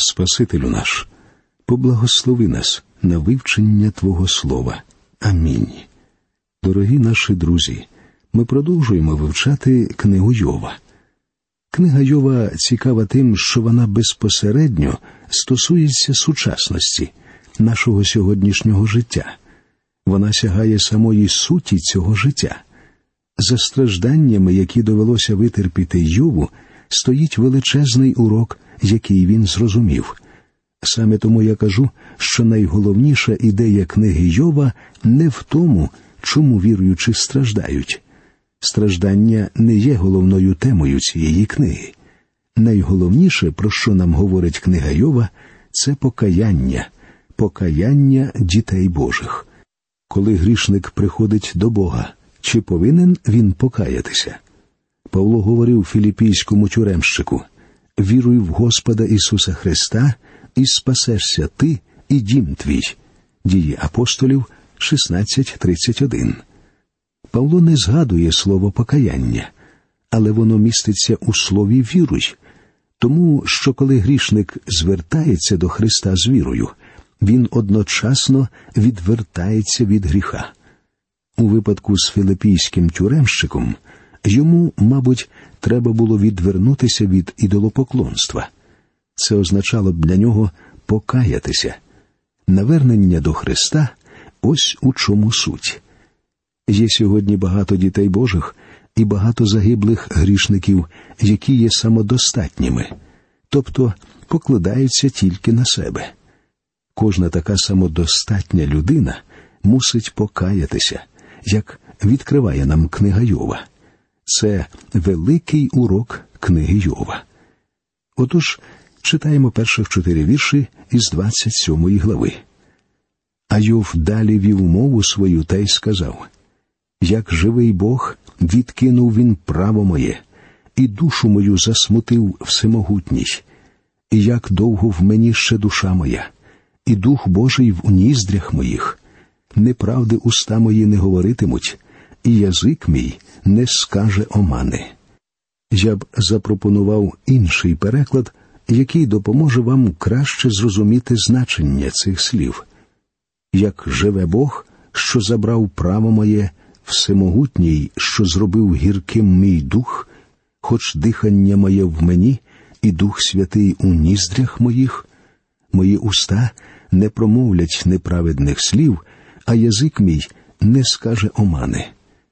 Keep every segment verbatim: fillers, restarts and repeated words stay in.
Спасителю наш, поблагослови нас на вивчення Твого Слова. Амінь. Дорогі наші друзі, ми продовжуємо вивчати книгу Йова. Книга Йова цікава тим, що вона безпосередньо стосується сучасності, нашого сьогоднішнього життя. Вона сягає самої суті цього життя. За стражданнями, які довелося витерпіти Йову, стоїть величезний урок, який він зрозумів. Саме тому я кажу, що найголовніша ідея книги Йова не в тому, чому віруючі страждають. Страждання не є головною темою цієї книги. Найголовніше, про що нам говорить книга Йова, це покаяння, покаяння дітей Божих. Коли грішник приходить до Бога, чи повинен він покаятися? Павло говорив філіппійському тюремщику: «Віруй в Господа Ісуса Христа, і спасешся ти і дім твій». Дії апостолів шістнадцять тридцять один. Павло не згадує слово «покаяння», але воно міститься у слові «віруй», тому що коли грішник звертається до Христа з вірою, він одночасно відвертається від гріха. У випадку з філіппійським тюремщиком йому, мабуть, треба було відвернутися від ідолопоклонства. Це означало б для нього покаятися. Навернення до Христа – ось у чому суть. Є сьогодні багато дітей Божих і багато загиблих грішників, які є самодостатніми, тобто покладаються тільки на себе. Кожна така самодостатня людина мусить покаятися, як відкриває нам книга Йова. Це великий урок книги Йова. Отож, читаємо перших чотири вірші із двадцять сьомої глави. А Йов далі вів мову свою та й сказав: «Як живий Бог, відкинув він право моє, і душу мою засмутив всемогутній. І як довго в мені ще душа моя, і Дух Божий в ніздрях моїх. Неправди уста мої не говоритимуть, і язик мій не скаже омани». Я б запропонував інший переклад, який допоможе вам краще зрозуміти значення цих слів. «Як живе Бог, що забрав право моє, всемогутній, що зробив гірким мій дух, хоч дихання моє в мені, і Дух Святий у ніздрях моїх, мої уста не промовлять неправедних слів, а язик мій не скаже омани».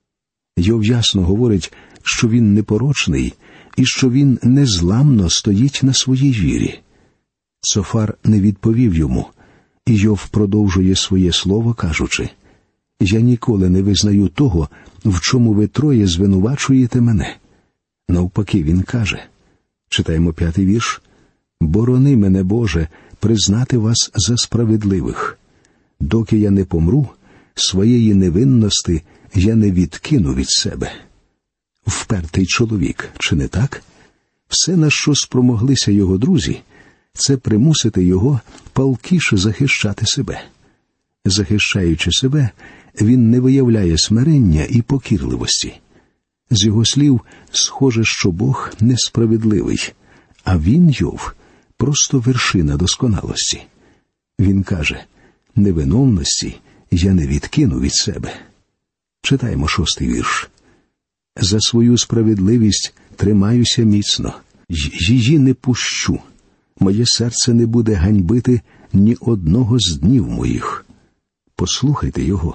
Йов ясно говорить, що він непорочний і що він незламно стоїть на своїй вірі. Цофар не відповів йому, і Йов продовжує своє слово, кажучи: «Я ніколи не визнаю того, в чому ви троє звинувачуєте мене». Навпаки, він каже, читаємо п'ятий вірш: «Борони мене, Боже, признати вас за справедливих. Доки я не помру, своєї невинності я не відкину від себе». Впертий чоловік, чи не так? Все, на що спромоглися його друзі, це примусити його палкіше захищати себе. Захищаючи себе, він не виявляє смирення і покірливості. З його слів, схоже, що Бог несправедливий, а він, Йов, просто вершина досконалості. Він каже: «Невиновності я не відкину від себе». Читаємо шостий вірш. «За свою справедливість тримаюся міцно, її не пущу. Моє серце не буде ганьбити ні одного з днів моїх». Послухайте його.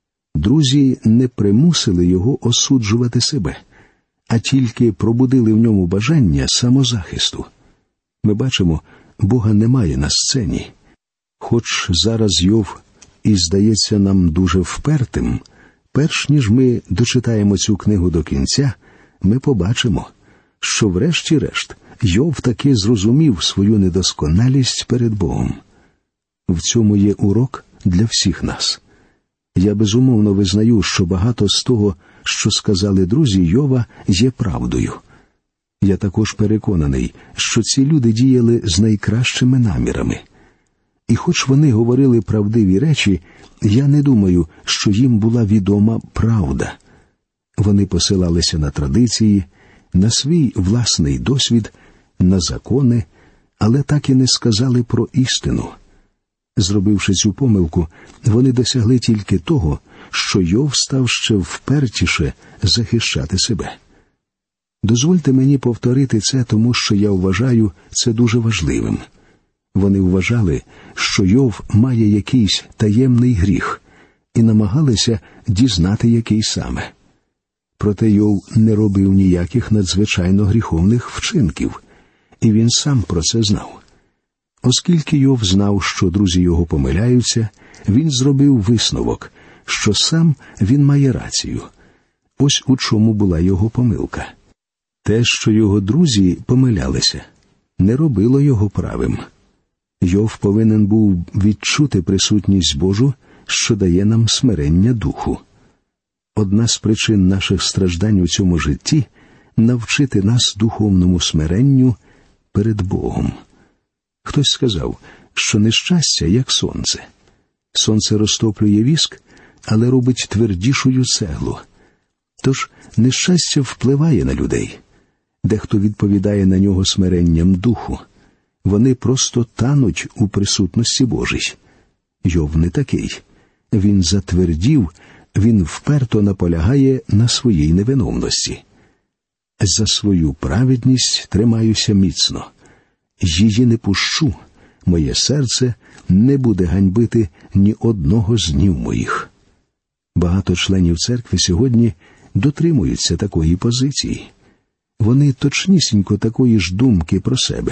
Друзі не примусили його осуджувати себе, а тільки пробудили в ньому бажання самозахисту. Ми бачимо, Бога немає на сцені. Хоч зараз Йов і здається нам дуже впертим, перш ніж ми дочитаємо цю книгу до кінця, ми побачимо, що врешті-решт Йов таки зрозумів свою недосконалість перед Богом. В цьому є урок для всіх нас. Я безумовно визнаю, що багато з того, що сказали друзі Йова, є правдою. Я також переконаний, що ці люди діяли з найкращими намірами. І хоч вони говорили правдиві речі, я не думаю, що їм була відома правда. Вони посилалися на традиції, на свій власний досвід, на закони, але так і не сказали про істину. Зробивши цю помилку, вони досягли тільки того, що Йов став ще впертіше захищати себе. Дозвольте мені повторити це, тому що я вважаю це дуже важливим. Вони вважали, що Йов має якийсь таємний гріх, і намагалися дізнати, який саме. Проте Йов не робив ніяких надзвичайно гріховних вчинків, і він сам про це знав. Оскільки Йов знав, що друзі його помиляються, він зробив висновок, що сам він має рацію. Ось у чому була його помилка. Те, що його друзі помилялися, не робило його правим. Йов повинен був відчути присутність Божу, що дає нам смирення духу. Одна з причин наших страждань у цьому житті – навчити нас духовному смиренню перед Богом. Хтось сказав, що нещастя, як сонце. Сонце розтоплює віск, але робить твердішою цеглу. Тож нещастя впливає на людей. Дехто відповідає на нього смиренням духу. Вони просто тануть у присутності Божій. Йов не такий. Він затвердів, він вперто наполягає на своїй невиновності. За свою праведність тримаюся міцно. Її не пущу, моє серце не буде ганьбити ні одного з днів моїх. Багато членів церкви сьогодні дотримуються такої позиції. Вони точнісінько такої ж думки про себе.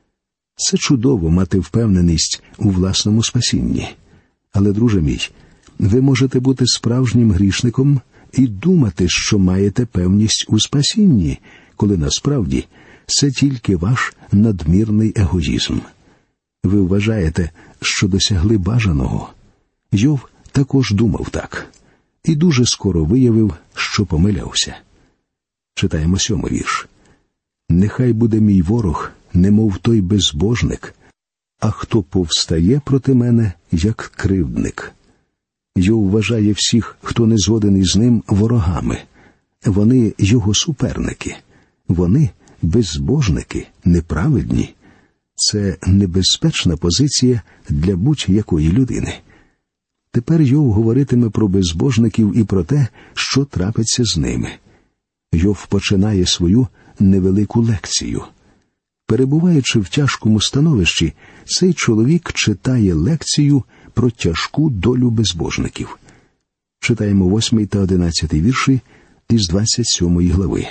Це чудово мати впевненість у власному спасінні. Але, друже мій, ви можете бути справжнім грішником і думати, що маєте певність у спасінні, коли насправді це тільки ваш надмірний егоїзм. Ви вважаєте, що досягли бажаного. Йов також думав так. І дуже скоро виявив, що помилявся. Читаємо сьомий вірш. «Нехай буде мій ворог, немов той безбожник, а хто повстає проти мене, як кривдник». Йов вважає всіх, хто не згоден із ним, ворогами. Вони його суперники. Вони безбожники, неправедні. Це небезпечна позиція для будь-якої людини. Тепер Йов говоритиме про безбожників і про те, що трапиться з ними. Йов починає свою невелику лекцію. Перебуваючи в тяжкому становищі, цей чоловік читає лекцію про тяжку долю безбожників. Читаємо восьмий та одинадцятий вірші із двадцять сьомої глави.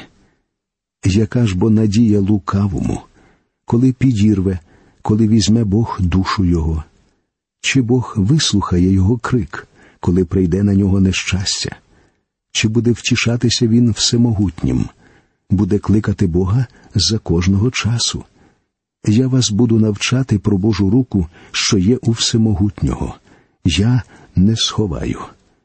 «Яка ж бо надія лукавому, коли підірве, коли візьме Бог душу його? Чи Бог вислухає його крик, коли прийде на нього нещастя? Чи буде втішатися він всемогутнім? Буде кликати Бога за кожного часу? Я вас буду навчати про Божу руку, що є у всемогутнього. Я не сховаю».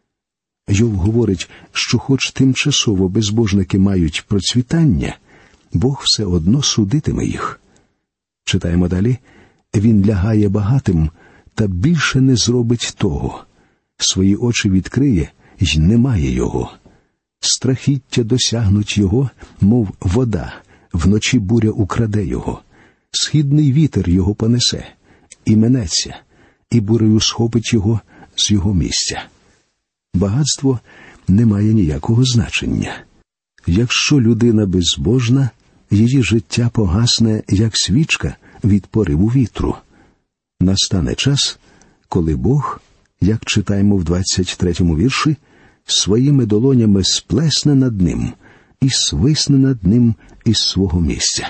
Йов говорить, що хоч тимчасово безбожники мають процвітання, Бог все одно судитиме їх. Читаємо далі. «Він лягає багатим, та більше не зробить того. Свої очі відкриє, й немає його. Страхіття досягнуть його, мов вода, вночі буря украде його. Східний вітер його понесе, і минеться, і бурею схопить його з його місця». Багатство не має ніякого значення. Якщо людина безбожна, її життя погасне, як свічка від пориву вітру. Настане час, коли Бог, як читаємо в двадцять третьому вірші, своїми долонями сплесне над ним і свисне над ним із свого місця.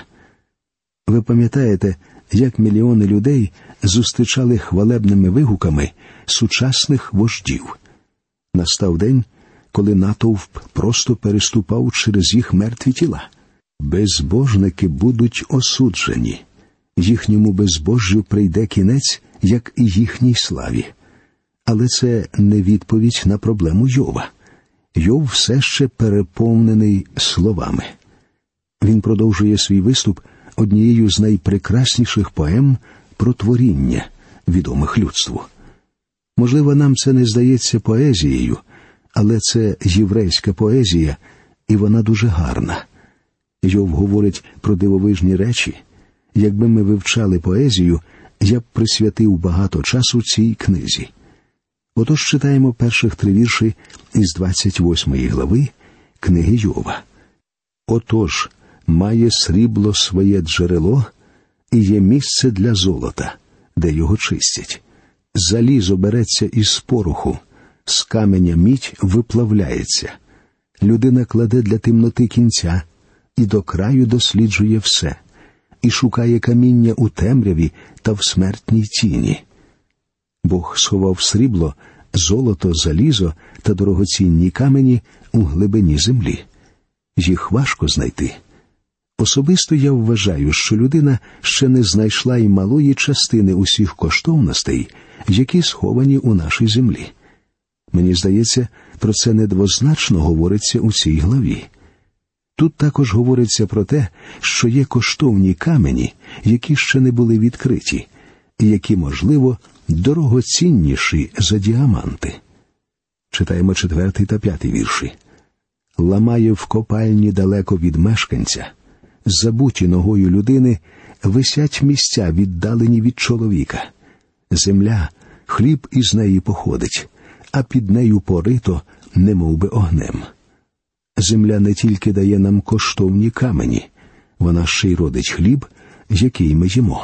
Ви пам'ятаєте, як мільйони людей зустрічали хвалебними вигуками сучасних вождів? Настав день, коли натовп просто переступав через їх мертві тіла. Безбожники будуть осуджені. Їхньому безбожжю прийде кінець, як і їхній славі. Але це не відповідь на проблему Йова. Йов все ще переповнений словами. Він продовжує свій виступ однією з найпрекрасніших поем про творіння, відомих людству. Можливо, нам це не здається поезією, але це єврейська поезія, і вона дуже гарна. Йов говорить про дивовижні речі. Якби ми вивчали поезію, я б присвятив багато часу цій книзі. Отож читаємо перших три вірші із двадцять восьмої глави книги Йова. «Отож, має срібло своє джерело, і є місце для золота, де його чистять. Залізо береться із пороху, з каменя мідь виплавляється. Людина кладе для темноти кінця, і до краю досліджує все, і шукає каміння у темряві та в смертній тіні. Бог сховав срібло, золото, залізо та дорогоцінні камені у глибині землі. Їх важко знайти. Особисто я вважаю, що людина ще не знайшла й малої частини усіх коштовностей, які сховані у нашій землі. Мені здається, про це недвозначно говориться у цій главі. Тут також говориться про те, що є коштовні камені, які ще не були відкриті, і які, можливо, дорогоцінніші за діаманти. Читаємо четвертий та п'ятий вірші. «Ламає в копальні далеко від мешканця, забуті ногою людини, висять місця, віддалені від чоловіка. Земля, хліб із неї походить, а під нею порито, немов би огнем». Земля не тільки дає нам коштовні камені, вона ще й родить хліб, який ми їмо.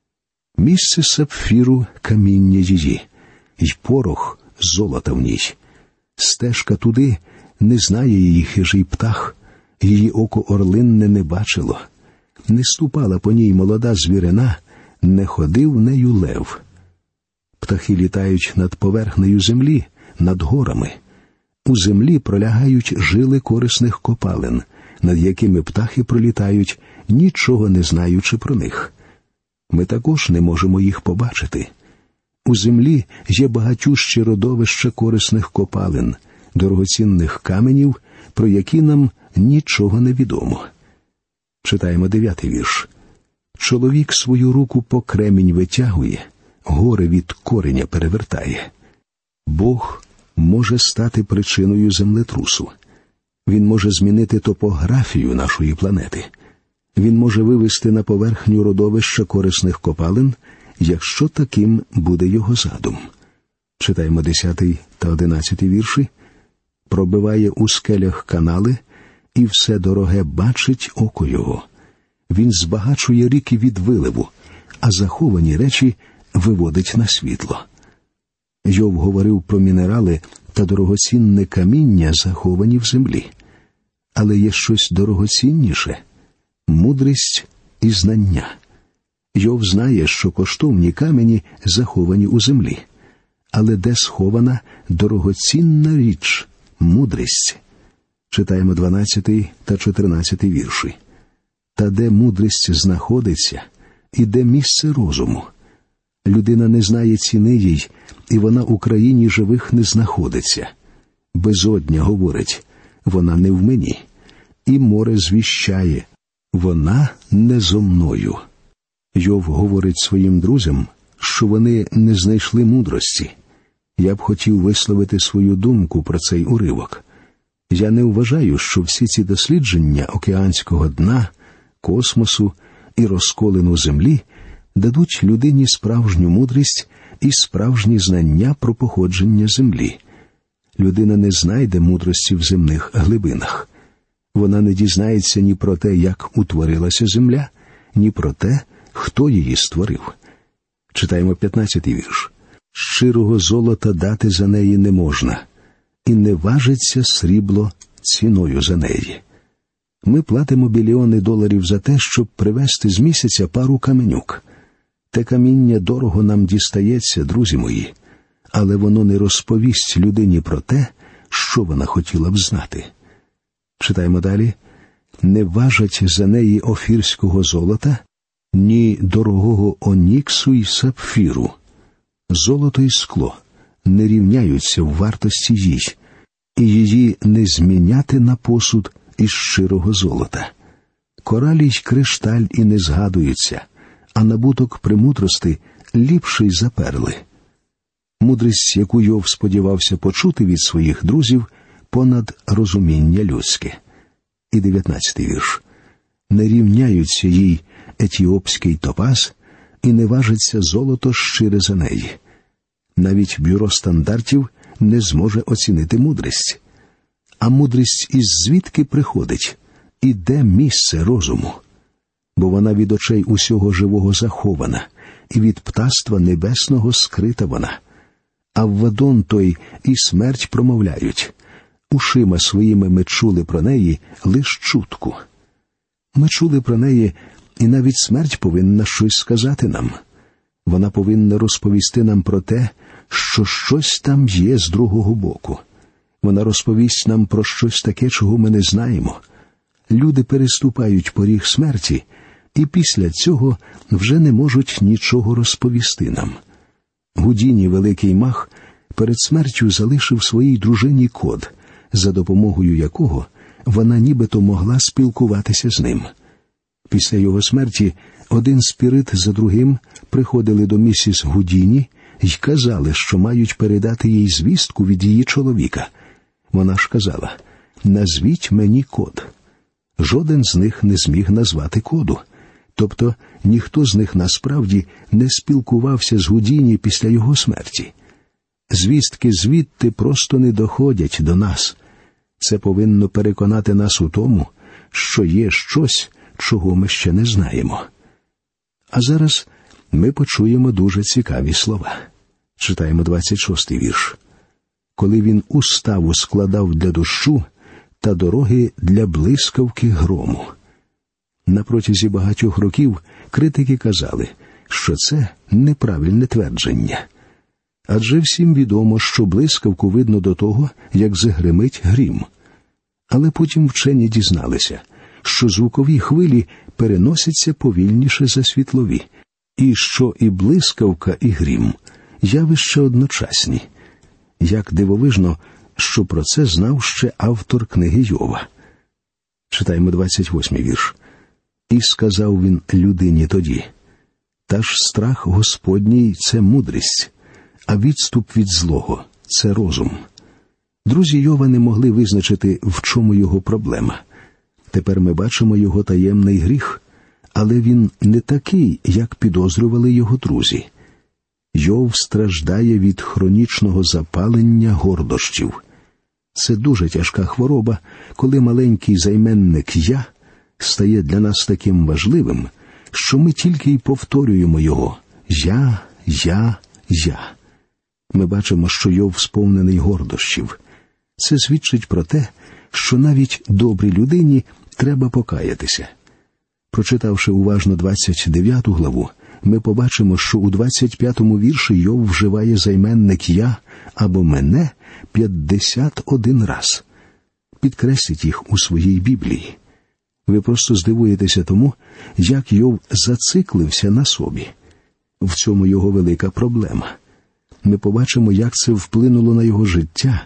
Місце сапфіру – каміння її, й порох – золота в ній. Стежка туди не знає її хижий птах, її око орлинне не бачило. Не ступала по ній молода звірина, не ходив нею лев. Птахи літають над поверхнею землі, над горами. У землі пролягають жили корисних копалин, над якими птахи пролітають, нічого не знаючи про них. Ми також не можемо їх побачити. У землі є багатющі родовища корисних копалин, дорогоцінних каменів, про які нам нічого не відомо. Читаємо дев'ятий вірш. «Чоловік свою руку по кремінь витягує, гори від кореня перевертає». Бог може стати причиною землетрусу. Він може змінити топографію нашої планети. Він може вивести на поверхню родовища корисних копалин, якщо таким буде його задум. Читаємо десятий та одинадцятий вірші. «Пробиває у скелях канали, і все дороге бачить око його. Він збагачує ріки від виливу, а заховані речі виводить на світло». Йов говорив про мінерали та дорогоцінне каміння, заховані в землі. Але є щось дорогоцінніше – мудрість і знання. Йов знає, що коштовні камені заховані у землі. Але де схована дорогоцінна річ – мудрість? Читаємо дванадцятий та чотирнадцятий вірші. «Та де мудрість знаходиться, і де місце розуму? Людина не знає ціни їй, і вона у країні живих не знаходиться. Безодня говорить, вона не в мені, і море звіщає, вона не зо мною». Йов говорить своїм друзям, що вони не знайшли мудрості. Я б хотів висловити свою думку про цей уривок. Я не вважаю, що всі ці дослідження океанського дна, космосу і розколину землі дадуть людині справжню мудрість і справжні знання про походження землі. Людина не знайде мудрості в земних глибинах. Вона не дізнається ні про те, як утворилася земля, ні про те, хто її створив. Читаємо п'ятнадцятий вірш. «Щирого золота дати за неї не можна, і не важиться срібло ціною за неї». Ми платимо мільйони доларів за те, щоб привезти з місяця пару каменюк. Те каміння дорого нам дістається, друзі мої, але воно не розповість людині про те, що вона хотіла б знати. Читаємо далі. «Не важать за неї офірського золота, ні дорогого оніксу й сапфіру. Золото і скло не рівняються в вартості їй, і її не зміняти на посуд із щирого золота. Коралі й кришталь і не згадуються, а набуток премудрости ліпший за перли». Мудрість, яку Йов сподівався почути від своїх друзів, понад розуміння людське. І дев'ятнадцятий вірш. Не рівняються їй етіопський топаз і не важиться золото щире за неї. Навіть бюро стандартів не зможе оцінити мудрість. А мудрість із звідки приходить? І де місце розуму? Бо вона від очей усього живого захована, і від птаства небесного скрита вона. А Аввадон той і смерть промовляють. Ушима своїми ми чули про неї лиш чутку. Ми чули про неї, і навіть смерть повинна щось сказати нам. Вона повинна розповісти нам про те, що щось там є з другого боку. Вона розповість нам про щось таке, чого ми не знаємо. Люди переступають поріг смерті, і після цього вже не можуть нічого розповісти нам. Гудіні, великий маг, перед смертю залишив своїй дружині код, за допомогою якого вона нібито могла спілкуватися з ним. Після його смерті один спірит за другим приходили до місіс Гудіні й казали, що мають передати їй звістку від її чоловіка. Вона ж казала: «Назвіть мені код». Жоден з них не зміг назвати коду. Тобто ніхто з них насправді не спілкувався з Гудіні після його смерті. Звістки звідти просто не доходять до нас. Це повинно переконати нас у тому, що є щось, чого ми ще не знаємо. А зараз ми почуємо дуже цікаві слова. Читаємо двадцять шостий вірш. «Коли він уставу складав для дощу та дороги для блискавки грому». На протязі багатьох років критики казали, що це неправильне твердження. Адже всім відомо, що блискавку видно до того, як загримить грім. Але потім вчені дізналися, що звукові хвилі переносяться повільніше за світлові, і що і блискавка, і грім – явища одночасні. Як дивовижно, що про це знав ще автор книги Йова. Читаємо двадцять восьмий вірш. «І сказав він людині тоді: та ж страх Господній – це мудрість, а відступ від злого – це розум». Друзі Йова не могли визначити, в чому його проблема. Тепер ми бачимо його таємний гріх, але він не такий, як підозрювали його друзі. Йов страждає від хронічного запалення гордощів. Це дуже тяжка хвороба, коли маленький займенник «я» стає для нас таким важливим, що ми тільки й повторюємо його «я, я, я». Ми бачимо, що Йов сповнений гордощів. Це свідчить про те, що навіть добрій людині треба покаятися. Прочитавши уважно двадцять дев'яту главу, ми побачимо, що у двадцять п'ятому вірші Йов вживає займенник «я» або «мене» п'ятдесят один раз. Підкресліть їх у своїй Біблії. Ви просто здивуєтеся тому, як Йов зациклився на собі. В цьому його велика проблема. Ми побачимо, як це вплинуло на його життя.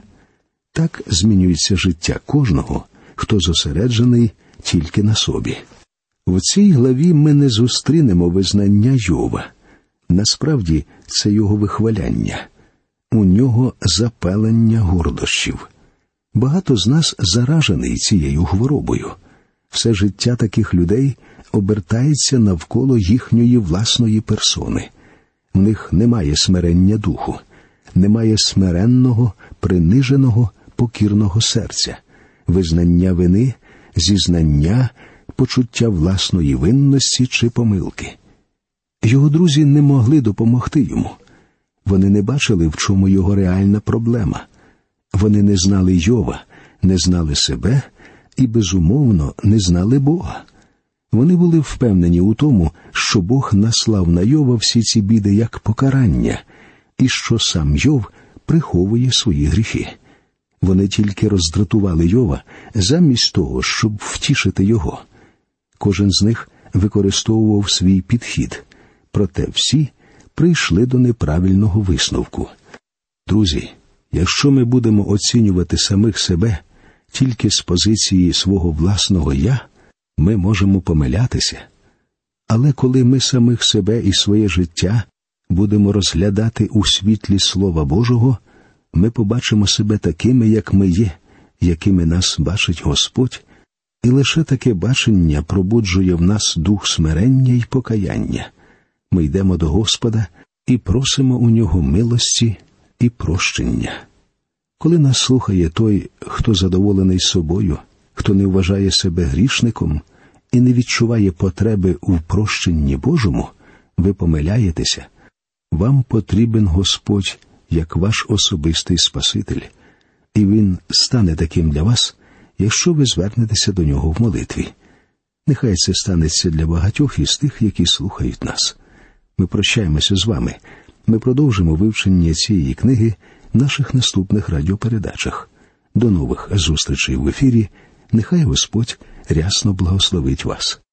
Так змінюється життя кожного, хто зосереджений тільки на собі. В цій главі ми не зустрінемо визнання Йова. Насправді, це його вихваляння. У нього запалення гордощів. Багато з нас заражений цією хворобою. Все життя таких людей обертається навколо їхньої власної персони. В них немає смирення духу, немає смиренного, приниженого, покірного серця, визнання вини, зізнання, почуття власної винності чи помилки. Його друзі не могли допомогти йому. Вони не бачили, в чому його реальна проблема. Вони не знали Йова, не знали себе і, безумовно, не знали Бога. Вони були впевнені у тому, що Бог наслав на Йова всі ці біди як покарання, і що сам Йов приховує свої гріхи. Вони тільки роздратували Йова замість того, щоб втішити його. Кожен з них використовував свій підхід, проте всі прийшли до неправильного висновку. Друзі, якщо ми будемо оцінювати самих себе тільки з позиції свого власного «я», ми можемо помилятися. Але коли ми самих себе і своє життя будемо розглядати у світлі Слова Божого, ми побачимо себе такими, як ми є, якими нас бачить Господь, І лише таке бачення пробуджує в нас дух смирення й покаяння. Ми йдемо до Господа і просимо у Нього милості і прощення. Коли нас слухає той, хто задоволений собою, хто не вважає себе грішником і не відчуває потреби у прощенні Божому, ви помиляєтеся. Вам потрібен Господь як ваш особистий Спаситель, і Він стане таким для вас, якщо ви звернетеся до Нього в молитві. Нехай це станеться для багатьох із тих, які слухають нас. Ми прощаємося з вами. Ми продовжимо вивчення цієї книги в наших наступних радіопередачах. До нових зустрічей в ефірі. Нехай Господь рясно благословить вас.